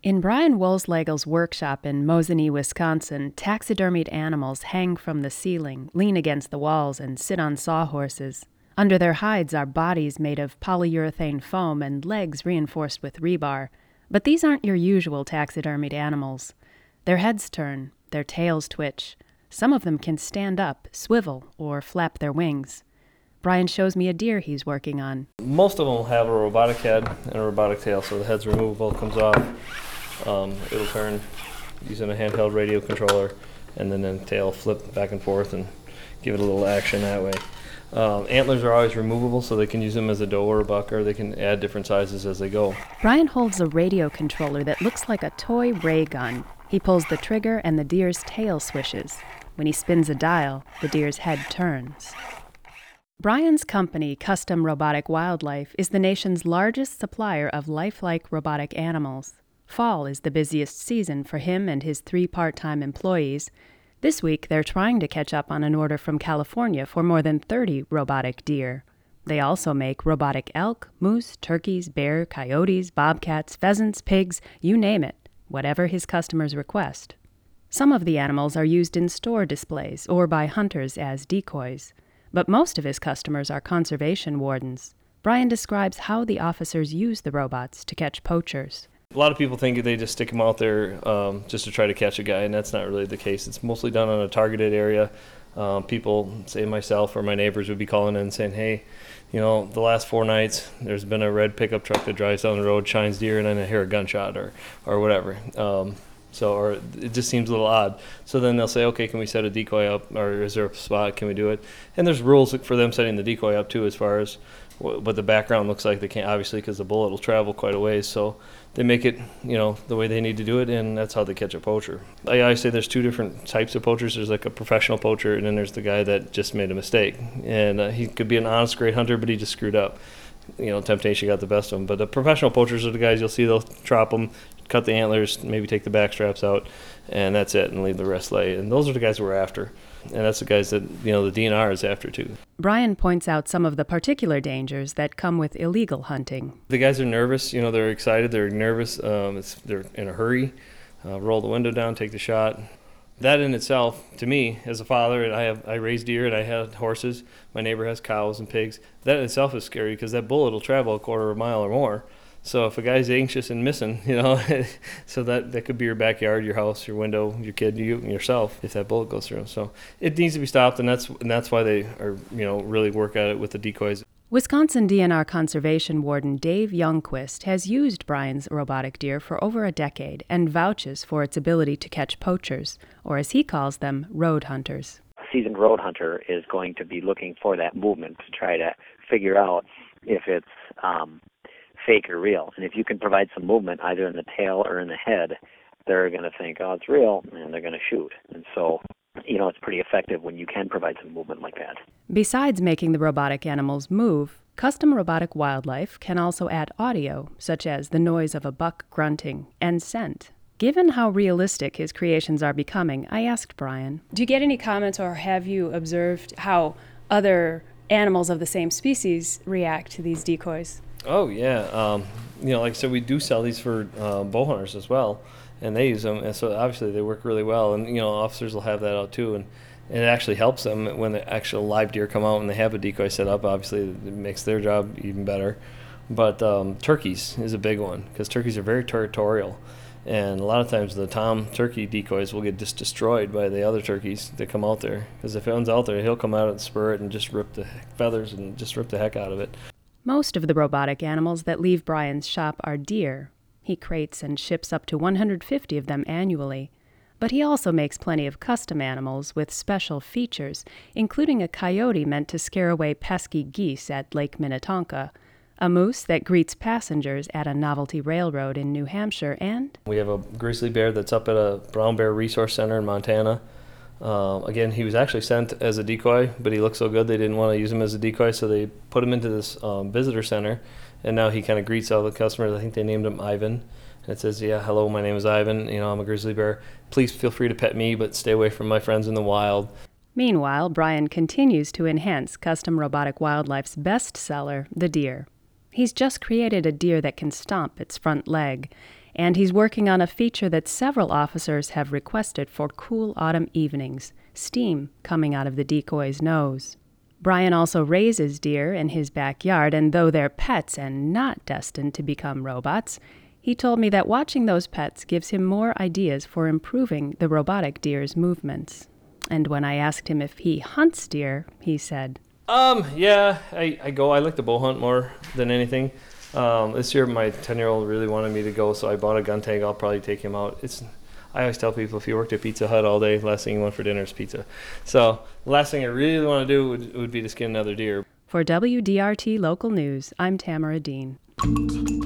In Brian Wolslegel's workshop in Mosinee, Wisconsin, taxidermied animals hang from the ceiling, lean against the walls, and sit on sawhorses. Under their hides are bodies made of polyurethane foam and legs reinforced with rebar. But these aren't your usual taxidermied animals. Their heads turn, their tails twitch. Some of them can stand up, swivel, or flap their wings. Brian shows me a deer he's working on. Most of them will have a robotic head and a robotic tail, so the head's removable, comes off. It'll turn using a handheld radio controller, and then the tail flip back and forth and give it a little action that way. Antlers are always removable, so they can use them as a doe or a buck, or they can add different sizes as they go. Brian holds a radio controller that looks like a toy ray gun. He pulls the trigger and the deer's tail swishes. When he spins a dial, the deer's head turns. Brian's company, Custom Robotic Wildlife, is the nation's largest supplier of lifelike robotic animals. Fall is the busiest season for him and his 3 part-time employees. This week, they're trying to catch up on an order from California for more than 30 robotic deer. They also make robotic elk, moose, turkeys, bear, coyotes, bobcats, pheasants, pigs, you name it, whatever his customers request. Some of the animals are used in store displays or by hunters as decoys. But most of his customers are conservation wardens. Brian describes how the officers use the robots to catch poachers. A lot of people think they just stick them out there just to try to catch a guy, and that's not really the case. It's mostly done on a targeted area. People, say myself or my neighbors, would be calling in and saying, hey, the last 4 nights there's been a red pickup truck that drives down the road, shines deer, and then I hear a gunshot or whatever. Or it just seems a little odd. So then they'll say, okay, can we set a decoy up, or is there a spot, can we do it? And there's rules for them setting the decoy up too, as far as what the background looks like. They can't, obviously, because the bullet will travel quite a ways, so they make it the way they need to do it, and that's how they catch a poacher. I say there's 2 different types of poachers. There's like a professional poacher, and then there's the guy that just made a mistake, and he could be an honest, great hunter, but he just screwed up. Temptation got the best of him. But the professional poachers are the guys you'll see, they'll drop them, cut the antlers, maybe take the back straps out, and that's it, and leave the rest lay. And those are the guys we're after. And that's the guys that, the DNR is after, too. Brian points out some of the particular dangers that come with illegal hunting. The guys are nervous. They're excited. They're nervous. They're in a hurry. Roll the window down, take the shot. That in itself, to me, as a father, and I raise deer and I have horses. My neighbor has cows and pigs. That in itself is scary because that bullet will travel a quarter of a mile or more. So if a guy's anxious and missing, so that could be your backyard, your house, your window, your kid, you yourself, if that bullet goes through. So it needs to be stopped, and that's why they are, really work at it with the decoys. Wisconsin DNR Conservation Warden Dave Youngquist has used Brian's robotic deer for over a decade and vouches for its ability to catch poachers, or as he calls them, road hunters. A seasoned road hunter is going to be looking for that movement to try to figure out if it's fake or real. And if you can provide some movement either in the tail or in the head, they're going to think, oh, it's real, and they're going to shoot. And so, it's pretty effective when you can provide some movement like that. Besides making the robotic animals move, Custom Robotic Wildlife can also add audio, such as the noise of a buck grunting, and scent. Given how realistic his creations are becoming, I asked Brian, do you get any comments or have you observed how other animals of the same species react to these decoys? Oh, yeah. Like I said, we do sell these for bow hunters as well, and they use them, and so obviously they work really well, and, officers will have that out too, and it actually helps them when the actual live deer come out and they have a decoy set up. Obviously, it makes their job even better. But turkeys is a big one, because turkeys are very territorial, and a lot of times the tom turkey decoys will get just destroyed by the other turkeys that come out there, because if one's out there, he'll come out and spur it and just rip the feathers and just rip the heck out of it. Most of the robotic animals that leave Brian's shop are deer. He crates and ships up to 150 of them annually. But he also makes plenty of custom animals with special features, including a coyote meant to scare away pesky geese at Lake Minnetonka, a moose that greets passengers at a novelty railroad in New Hampshire, and we have a grizzly bear that's up at a brown bear resource center in Montana. Again, he was actually sent as a decoy, but he looked so good they didn't want to use him as a decoy, so they put him into this visitor center, and now he kind of greets all the customers. I think they named him Ivan. And it says, yeah, hello, my name is Ivan. I'm a grizzly bear. Please feel free to pet me, but stay away from my friends in the wild. Meanwhile, Brian continues to enhance Custom Robotic Wildlife's best seller, the deer. He's just created a deer that can stomp its front leg, And he's working on a feature that several officers have requested for cool autumn evenings, steam coming out of the decoy's nose. Brian also raises deer in his backyard, and though they're pets and not destined to become robots, he told me that watching those pets gives him more ideas for improving the robotic deer's movements. And when I asked him if he hunts deer, he said, Yeah, I go. I like to bow hunt more than anything. This year, my 10-year-old really wanted me to go, so I bought a gun tag. I'll probably take him out. I always tell people, if you worked at Pizza Hut all day, last thing you want for dinner is pizza. So the last thing I really want to do would be to skin another deer. For WDRT Local News, I'm Tamara Dean.